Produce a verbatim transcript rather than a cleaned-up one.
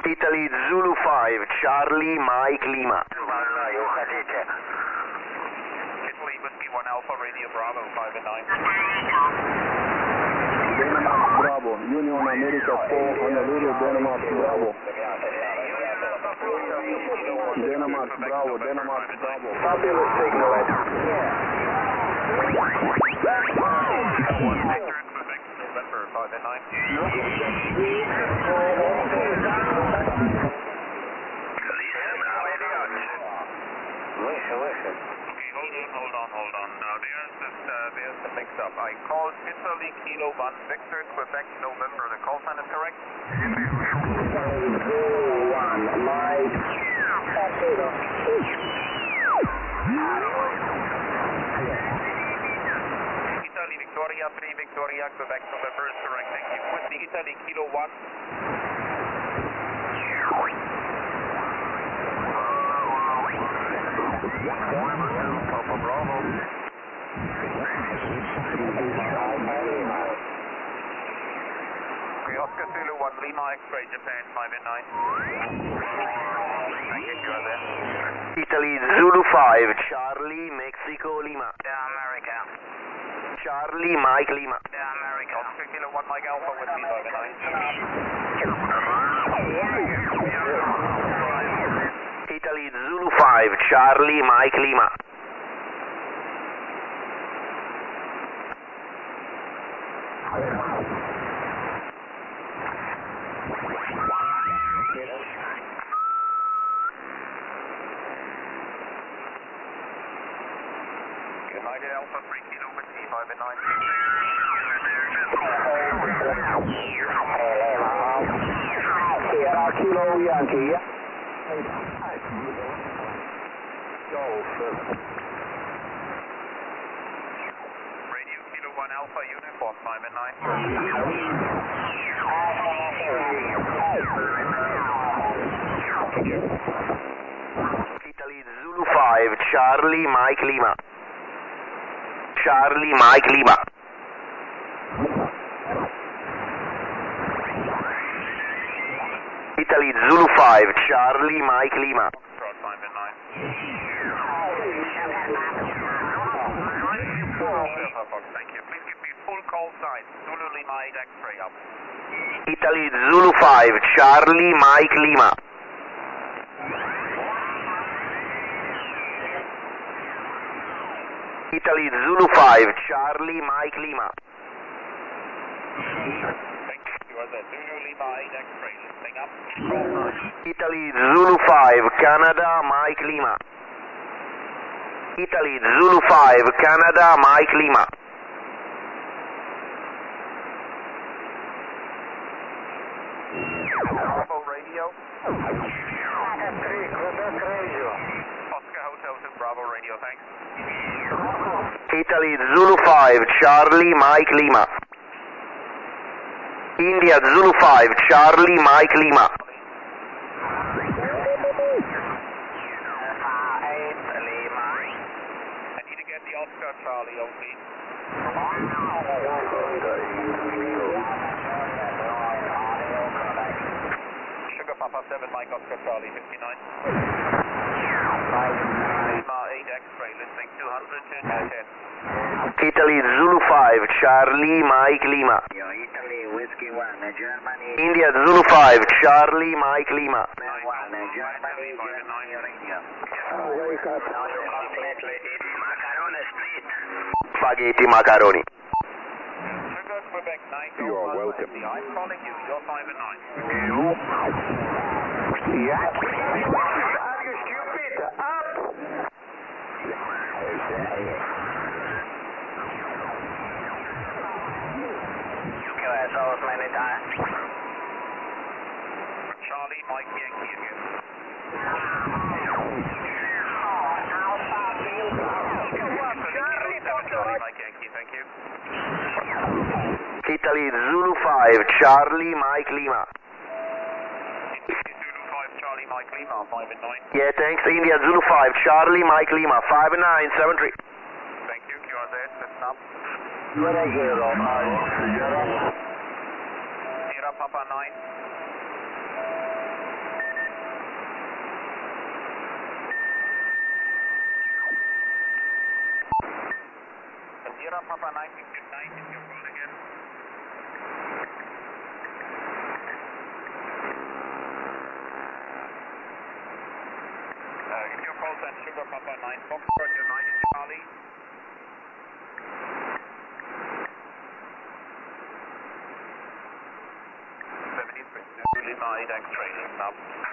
Italy Zulu five, Charlie Mike Lima. Italy Whiskey one Alpha Radio Bravo five and nine. Denmark Bravo, Union America four, Honolulu, Denmark Bravo. Denmark Bravo, Denmark Bravo. Fabulous signal. one Victor, Quebec, November five and nine. Okay, hold on, hold on, hold on. Now there's this, uh, there's the mix-up. I called Italy Kilo one Victor, Quebec, November. The call sign is correct? one, Mike. Italy Victoria three, Victoria, Quebec, November is correct. Thank you. With the Italy Kilo one. Papa Bravo. Okay, Oscar Zulu one, Lima X-ray, Japan five and nine. Thank you, you are there. Italy Zulu five, Charlie Mexico Lima. Yeah, America. Charlie Mike Lima. Yeah, America. Oscar Kilo one, Mike Alpha with me five and nine. Italy Zulu five, Charlie Mike Lima. United Alpha three Kilo with me five and nine. Sierra Kilo Yankee. Radio Kilo one Alpha Uniform five and nine. Italy Zulu five, Charlie Mike Lima. Charlie Mike Lima. Italy Zulu five, Charlie Mike Lima. Foxtrot five and nine. Thank you. Please give me full call sign. Zulu Lima eight X-ray up. Italy Zulu five, Charlie Mike Lima. Italy Zulu five, Charlie Mike Lima. Thank you. You are the Zulu Lima eight X-ray. Listening up. Call sign. Italy Zulu five, Canada Mike Lima. Italy Zulu five, Canada Mike Lima. Bravo Radio. Oscar Hotel to Bravo Radio. Thanks. Italy Zulu five, Charlie Mike Lima. India Zulu five, Charlie Mike Lima. I need to get the Oscar Charlie only. Sugar Papa seven, Mike Oscar Charlie fifty-nine. Lima eight X-ray, listening two hundred to ten. Italy Zulu five, Charlie Mike Lima. Italy Whiskey one, Germany. India Zulu five, Charlie Mike Lima. one, Germany, Germany radio. Macaroni split. Spaghetti macaroni. Sugar Quebec nine. You are welcome. I'm calling you. You're five and nine. Yeah. Are you stupid? Up! U S O's many times. Charlie Mike Yankee again. Charlie Mike Yankee, thank you. Italy Zulu five, Charlie Mike Lima. Zulu five Charlie Mike Lima, five and nine. Yeah, thanks. India Zulu five, Charlie Mike Lima, five and nine, seven three. Thank you, Q R Z, listen up. Zero, Sierra Papa nine. Sierra Papa ninety, ninety, your call again. Uh, give your call sign Sugar Papa nine, Foxtrot United Charlie. seventy-three, Lima eight X-ray, listen up.